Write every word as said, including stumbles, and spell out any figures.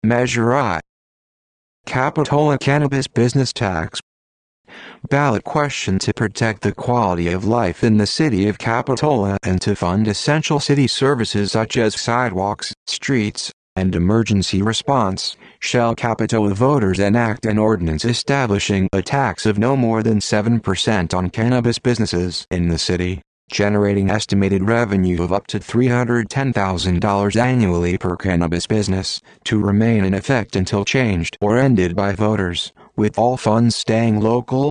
Measure I. Capitola Cannabis Business Tax. Ballot question to protect the quality of life in the city of Capitola and to fund essential city services such as sidewalks, streets, and emergency response, shall Capitola voters enact an ordinance establishing a tax of no more than seven percent on cannabis businesses in the city, generating estimated revenue of up to three hundred ten thousand dollars annually per cannabis business, to remain in effect until changed or ended by voters, with all funds staying local,